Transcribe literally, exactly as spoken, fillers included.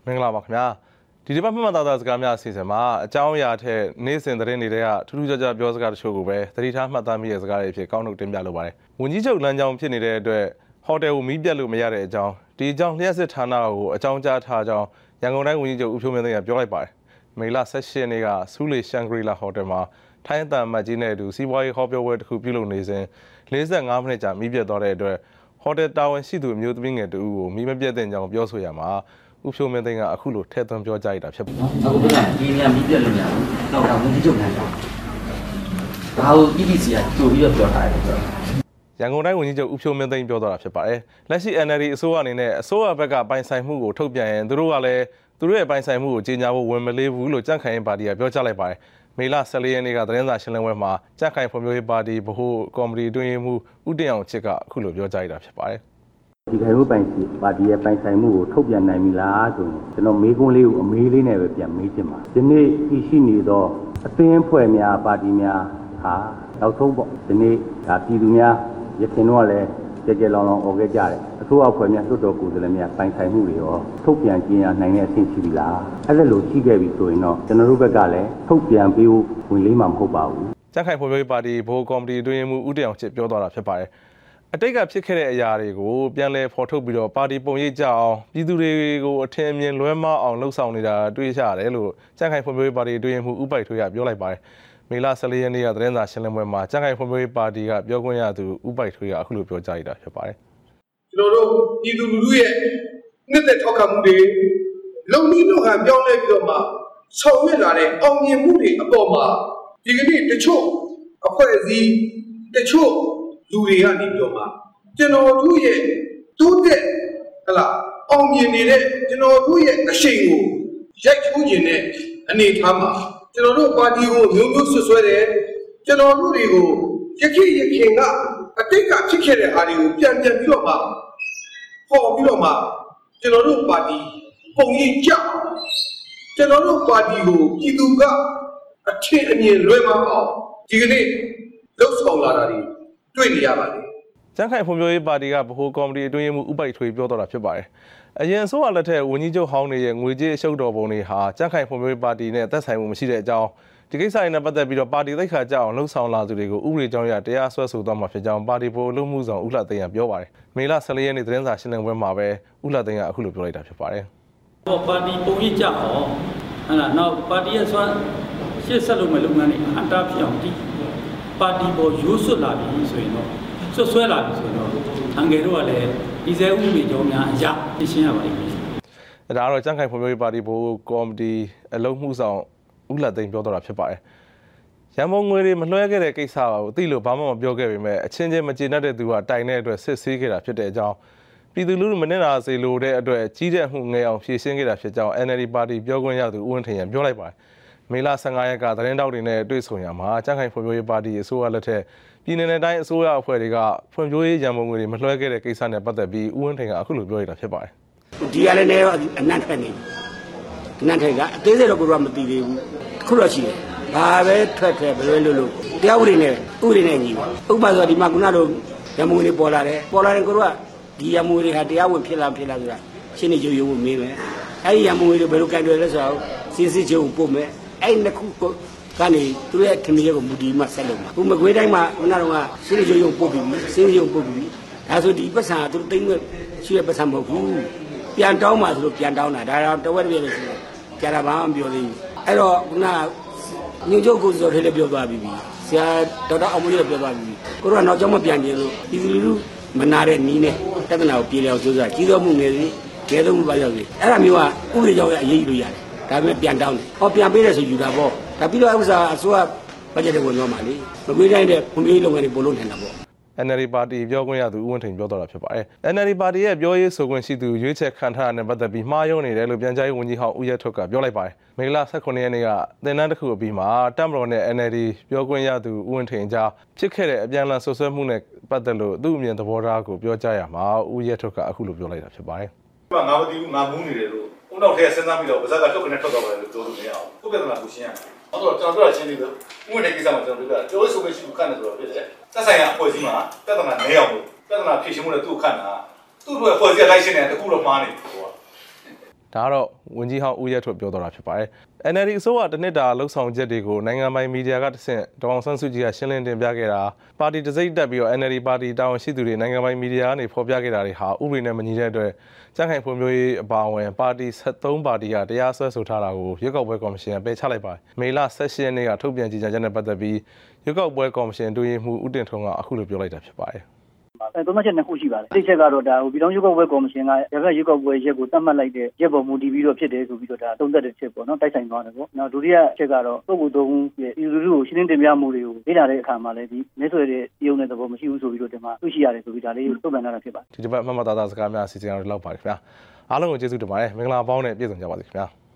မင်္ဂလာပါခင်ဗျာဒီဒီပတ်မှတ်သားသားစကားများအစီအစဉ်မှာအကြောင်းအရာထက်နေ့စဉ်သတင်းတွေကထူးထူးခြားခြားပြောစကားတချို့ကိုပဲသတိထားမှတ်သားမိတဲ့စကားတွေဖြစ်ကောင်းထုတ်တင်ပြလိုပါတယ်ဝန်ကြီးချုပ်လမ်းကြောင်းဖြစ်နေတဲ့အတွက်ဟိုတယ်ကိုမီးပြတ်လို့မရတဲ့အကြောင်းဒီအကြောင်းလျှက်စစ်ဌာနကိုအကြောင်းကြားထားကြောင်းရန်ကုန်တိုင်းဝန်ကြီးချုပ်ဦးဖြိုးမင်းသိန်းကပြောလိုက်ပါတယ်မေလ၁၈ရက်နေ့ကဆူးလေရှန်ဂရီလာဟိုတယ်မှာထိုင်းအတန်မတ်ကြီးနဲ့အတူစီးပွားရေးဟောပြောပွဲတစ်ခုပြုလုပ်နေစဉ်၄၅မိနစ်ကြာမီးပြတ်သွားတဲ့အတွက်ဟိုတယ်တာဝန်ရှိသူအမျိုးသမီးငယ်တူကိုမီးမပြတ်တဲ့ကြောင်းပြောဆိုရမှာဦးဖြိုးမင်းသိန်းကအခုလိုထဲသွင်းပြောကြားရတာဖြစ်ပါတယ်။အခုကဒီနေရာမီးပြတ်လို့ရတယ်။တော့ဝန်ကြီးချုပ်နိုင်တာ။ဒါကို E D C ကကြိုပြီးတော့ပြောထားတယ်ဆိုတော့ရန်ကုန်တိုင်းဝန်ကြီးချုပ်ဦးဖြိုးမင်းသိန်းပြောသွားတာဖြစ်ပါတယ်။လက်ရှိ N L D အစိုးရအနေနဲ့အစိုးရဘက်ကပိုင်ဆိုင်မှုကိုထုတ်ပြန်ရင်သူတို့ကလည်းသူတို့ရဲ့ပိုင်ဆိုင်မှုကိုကြေညာဖို့ဝန်မလေးဘူးလို့ကြန့်ခိုင်ရေးပါတီကပြောကြားလိုက်ပါတယ်။မေလ၁၄ရက်နေ့ကသတင်းစာရှင်းလင်းပွဲမှာကြန့်ခိုင်ဖွံ့ဖြိုးရေးပါတီဗဟိုကော်မတီအတွင်းရေးမှူးဦးတင်အောင်ချစ်ကအခုလိုပြောကြားရတာဖြစ်ပါတယ်။ဒီခိုင်မှုပိုင်စီပါတီရဲ့ပိုင်ဆိုင်မှုကိုထုတ်ပြန်နိုင်ပြီလားဆိုရင်ကျွန်တော်မေးခွန်းလေးကိုအမေးလေးနဲ့ပဲပြန်မေးချင်ပါဒီနေ့ဤရှိနေသောအသင်းအဖွဲ့များပါတီများဟာနောက်ဆုံးပေါ့ဒီနေ့ဒါပြည်သူများရခင်တော့လည်းကြကြလောင်လောင်អော်ခဲ့ကြတယ်အစိုးရအဖွဲ့များလွှတ်တော်ကိုယ်စားလှယ်များပိုင်ဆိုင်မှုတွေရောထုတ်ပြန်ကျင်းရနိုင်တဲ့အဆင့်ရှိပြီလားအဲ့ဒါလို့ရှိခဲ့ပြီဆိုရင်တော့ကျွန်တော်တို့ဘက်ကလည်းထုတ်ပြန်ပေးဖို့ဝင်လေးမှမဟုတ်ပါဘူးကြန့်ခိုင်ဖွံ့ဖြိုးရေးပါတီဗဟိုကော်မတီအတွင်းရေးမှူးဦးတင်အောင်ချစ်ပြောသွားတာဖြစ်ပါတယ်အတိတ်ကဖြစ်ခဲ့တဲ့အရာတွေကိုပြန်လည်ဖော်ထုတ်ပြီးတော့ပါတီပုံရိပ်ကြအောင်ပြည်သူတွေကိုအထင်အမြင်လွဲမှားအောင်လှုပ်ဆောင်နေတာတွေ့ရရတယ်လို့ကြန့်ခိုင်ဖွံ့ဖြိုးရေးပါတီအတွင်းရေးမှူးဦးပိုက်ထွေးကပြောလိုက်ပါတယ်မေလ၁၄ရက်နေ့ကသတင်းစာရှင်းလင်းပွဲမှာကြန့်ခိုင်ဖွံ့ဖြိုးရေးပါတီကပြောခွင့်ရသူဦးပိုက်ထွေးကအခုလိုပြောကြားရတာဖြစ်ပါတယ်ကျွန်တော်တို့ပြည်သူလူထုရဲ့နှစ်သက်ထောက်ခံမှုတွေလုံနည်းလုံဟန်ပြောင်းလဲပြီးတော့မှဆောင်ရွက်လာတဲ့အောင်မြင်မှုတွေအပေါ်မှာဒီကနေ့တချို့အဖွဲ့အစည်းတချို့လူတွေကနေပြီးတော့မှကျွန်တော်တို့ရဲ့တိုးတက်ဟလာအောင်မြင်နေတဲ့ကျွန်တော်တို့ရဲ့အရှိန်ကိုရိုက်ချိုးခြင်းတဲ့အနေအထားမှာကျွန်တော်တို့ပါတီကိုမျိုးမျိုးဆွဆွဲတယ်ကျွန်တော်တို့တွေကိုရခိရခင်ကအတိတ်ကဖြစ်ခဲ့တဲ့အားတွေကိုပြန်ပြန်ပြီးတော့မှပေါ်ပြီးတော့မှကျွန်တော်တို့ပါတီပုံရိပ်ကြကျွန်တော်တို့ပါတီကိုပြည်သူကအထင်အမြင်လွဲမှားအောင်ဒီကနေ့လှုပ်ဆောင်လာတာတွေတွေ့နေရပါတယ်ကြန့်ခိုင်ဖွံ့ဖြိုးရေးပါတီကဗဟိုကော်မတီအတွင်းရေးမှူးဦးပိုက်ထွေးပြောသွားတာဖြစ်ပါတယ်အရင်အစိုးရလက်ထက်ဝန်ကြီးချုပ်ဟောင်းတွေရဲ့ငွေကြေးအရှုပ်တော်ပုံတွေဟာကြန့်ခိုင်ဖွံ့ဖြိုးရေးပါတီနဲ့သက်ဆိုင်မှုမရှိတဲ့အကြောင်းဒီကိစ္စတွေနဲ့ပတ်သက်ပြီးတော့ပါတီသိက္ခာကျအောင်လှုံ့ဆော်လာသူတွေကိုဥပဒေကြောင်းအရတရားစွဲဆိုသွားမှာဖြစ်ကြောင်းပါတီဗဟိုအလုပ်မှုဆောင်ဦးလှသိန်းကပြောပါတယ်မေလ၁၄ရက်နေ့သတင်းစာရှင်းလင်းပွဲမှာပဲဦးလှသိန်းကအခုလိုပြောလိုက်တာဖြစ်ပါတယ်တော့ပါတီပုံရိပ်ကြအောင်ဟဲ့လားနောက်ပါတီရဲ့ဆွမ်းရှေ့ဆက်လုပ်မဲ့လုပ်ငန်းတွေအတားဖြစ်အောင်ဒီပါတီပေါ်ရိုးစွတ်လာပြီဆိုရင်တော့ဆွဆွဲလာပြီဆိုတော့အငယ်တို့ကလည်းဒီစဲဥပဒေကြောင်းများအရာသိရှင်းရပါလိမ့်မယ်။ဒါကတော့ကြန့်ခိုင်ဖွံ့ဖြိုးရေးပါတီဗဟိုကော်မတီအလုံးမှုဆောင်ဦးလှသိန်းပြောတော့တာဖြစ်ပါတယ်။ရန်ကုန်ငွေတွေမလွှဲခဲ့တဲ့ကိစ္စကိုသိလို့ဘာမှမပြောခဲ့ပေမဲ့အချင်းချင်းမကျေနပ်တဲ့သူကတိုင်တဲ့အတွက်စစ်ဆေးခဲ့တာဖြစ်တဲ့အကြောင်းပြည်သူလူထုမနစ်နာစေလိုတဲ့အတွက်ကြီးတဲ့မှုငယ်အောင်ဖြည့်ရှင်းခဲ့တာဖြစ်ကြောင်း N L D ပါတီပြောခွင့်ရသူဦးဝင်းထင်ရန်ပြောလိုက်ပါတယ်။မေလ၁၅ရက်ကသတင်းတောက်တွေနဲ့တွေ့ဆုံရမှာကြန့်ခိုင်ဖွံ့ဖြိုးရေးပါတီအစိုးရလက်ထက်ပြည်내နဲ့တိုင်းအစိုးရအဖွဲ့တွေကဖွံ့ဖြိုးရေးရန်ပုံငွေတွေမလွှဲခဲ့တဲ့ကိစ္စနဲ့ပတ်သက်ပြီးဦးဝင်းထင်ကအခုလိုပြောရတာဖြစ်ပါတယ်။ဒီကလည်းလည်းအနံ့ထွက်နေအနံ့ထွက်ကအသေးစိတ်တော့ကိုယ်ကမသိသေးဘူး။ခုတော့ရှိတယ်။ဘာပဲထွက်ထွက်ဘယ်လိုလုပ်လို့တရားဥပဒေနဲ့ဥပဒေနဲ့ညီပါ။ဥပမာဆိုဒီမှာခုနတို့ရန်ပုံငွေတွေပေါ်လာတယ်။ပေါ်လာရင်ကိုယ်ကဒီရန်ပုံငွေတွေကတရားဝင်ဖြစ်လားဖြစ်လားဆိုတာရှင်းနေကြရုံကိုမေးမယ်။အဲဒီရန်ပုံငွေတွေဘယ်လိုကန်တယ်လဲဆိုတော့စစ်စစ်ချုပ်ပို့မယ်။အဲဒီနှစ်ခုကနေသူရဲ့ထမင်းကိုမူတည်မှဆက်လုပ်မှာခုမကွေးတိုင်းမှာခုနကတော့ရှင်းရုံရုံပို့ပြီးရှင်းရုံပို့ပြီးဒါဆိုဒီပတ်စံကသူတိမ့်ွက်ရှိတဲ့ပတ်စံမဟုတ်ဘူးပြန်တောင်းမှဆိုလို့ပြန်တောင်းတာဒါတော့တဝက်တပြည့်လို့ရှိတယ်ကြာတာဘာမှမပြောသေးဘူးအဲ့တော့ခုနညွှန်ချုပ်ကိုစော်ထဲလည်းပြောသွားပြီးပြီဆရာဒေါက်တာအောင်မွေးလည်းပြောသွားပြီးပြီကိုတော့နောက်ကျောင်းမပြန်ကျင်လို့ဒီလူလူမနာတဲ့နီးနဲ့တက္ကနာကိုပြေလျောက်ကြိုးစားကြီးတော်မှုငယ်စီငယ်ဆုံးမှုပါရောက်စီအဲ့ဒါမျိုးကဥပဒေကြောင့်အရေးယူလို့ရတယ်ဒါပေမဲ့ပြန်တောင်းတယ်ဟောပြန်ပေးတယ်ဆိုယူတာပေါ့ဒါပြီးတော့ဥစ္စာအစိုးရဘတ်ဂျက်တွေဝင်သွားမှာလေမကွေးတိုင်းတဲ့ဖွံ့ဖြိုးရေးလုပ်ငန်းတွေပို့လို့နိုင်တာပေါ့ N L D ပါတီပြောခွင့်ရသူဦးဝင်းထင်ပြောတော့တာဖြစ်ပါတယ် N L D ပါတီရဲ့ပြောရေးဆိုခွင့်ရှိသူရွေးချယ်ခံထားတာနဲ့ပတ်သက်ပြီးမှားယွင်းနေတယ်လို့ပြန်ကြားရေးဝန်ကြီးဟောင်းဦးရဲထွဋ်ကပြောလိုက်ပါတယ်မေလ၁၇ရက်နေ့ကသင်တန်းတစ်ခုအပြီးမှာတပ်မတော်နဲ့ N L D ပြောခွင့်ရသူဦးဝင်းထင်ကြားဖြစ်ခဲ့တဲ့အပြန်အလှန်ဆွဆွဲမှုနဲ့ပတ်သက်လို့သူ့အမြင်သဘောထားကိုပြောကြားရမှာဦးရဲထွဋ်ကအခုလိုပြောလိုက်တာဖြစ်ပါတယ်ငါမသိဘူးငါမူးနေတယ်လို့ဦးနောက်ထဲစဉ်းစားပြီးတော့ပါဇက်ကထုတ်ကနေထွက်သွားတယ်လို့ပြောလို့မရအောင်ဟုတ်ကဲ့လားကိုရှင်းရအောင်တော့ကျွန်တော်တို့ချင်းလေးလို့ဥပဒေကိစ္စမှာကျွန်တော်တို့ကပြောရေးဆိုခွင့်ရှိသူခန့်တယ်ဆိုတော့ဖြစ်တယ်သက်ဆိုင်ရာအဖွဲ့အစည်းမှာတက်တနာနေအောင်လို့တက်တနာဖြည့်ရှင်းမှုနဲ့သူ့ခန့်တာသူ့တို့အဖွဲ့အစည်းလိုက်ရှင်းတယ်တခုတော့မှားနေတယ်ဟိုကဒါကတော့ဝန်ကြီးဟောင်းဦးရဲထွဋ်ပြောတော့တာဖြစ်ပါတယ် N L D အစိုးရတစ်နှစ်တာလှုပ်ဆောင်ချက်တွေကိုနိုင်ငံပိုင်မီဒီယာကတဆင့်ဒေါအောင်ဆန်းစုကြည်ကရှင်းလင်းတင်ပြခဲ့တာပါတီတစိမ့်တက်ပြီးတော့ N L D ပါတီတာဝန်ရှိသူတွေနိုင်ငံပိုင်မီဒီယာကနေဖော်ပြခဲ့တာတွေဟာဥပဒေနဲ့မညီတဲ့အတွက်ကြန့်ခိုင်ဖွံ့ဖြိုးရေးအပါအဝင်ပါတီ73ပါတီကတရားစွဲဆိုထားတာကိုရွေးကောက်ပွဲကော်မရှင်ကပယ်ချလိုက်ပါတယ်မေလ18ရက်နေ့ကထုတ်ပြန်ကြေညာချက်နဲ့ပတ်သက်ပြီးရွေးကောက်ပွဲကော်မရှင်တွင်မှုဦးတင်ထွန်းကအခုလိုပြောလိုက်တာဖြစ်ပါတယ်အဲသုံးချက်နှစ်ခုရှိပါတယ်။တစ်ချက်ကတော့ဒါဟိုပြည်ထောင်စုရွေးကောက်ပွဲကော်မရှင်ကရခိုင်ရွေးကောက်ပွဲရက်ကိုသတ်မှတ်လိုက်တဲ့ရက်ပေါ်မူတည်ပြီးတော့ဖြစ်တယ်ဆိုပြီးတော့ဒါသုံးသက်တဲ့ချက်ပေါ့နော်တိုက်ဆိုင်သွားတယ်ပေါ့။နောက်ဒုတိယချက်ကတော့ပုဂ္ဂိုလ်သုံးဦးရဲ့ပြည်သူလူထုကိုရှင်းလင်းတင်ပြမှုတွေကိုလေ့လာတဲ့အခါမှာလည်းဒီမဲဆွယ်တဲ့ရုံနဲ့သဘောမရှိဘူးဆိုပြီးတော့ဒီမှာတွေ့ရှိရတယ်ဆိုပြီးဒါလေးကိုသုတ်ပြန်လာတာဖြစ်ပါတယ်။ဒီတစ်ပတ်မှတ်မှတ်သားသားစကားများအစီအစဉ်အရလောက်ပါခင်ဗျာ။အားလုံးကိုကျေးဇူးတင်ပါတယ်။မင်္ဂလာပေါင်းနဲ့ပြည့်စုံကြပါစေခင်ဗျာ။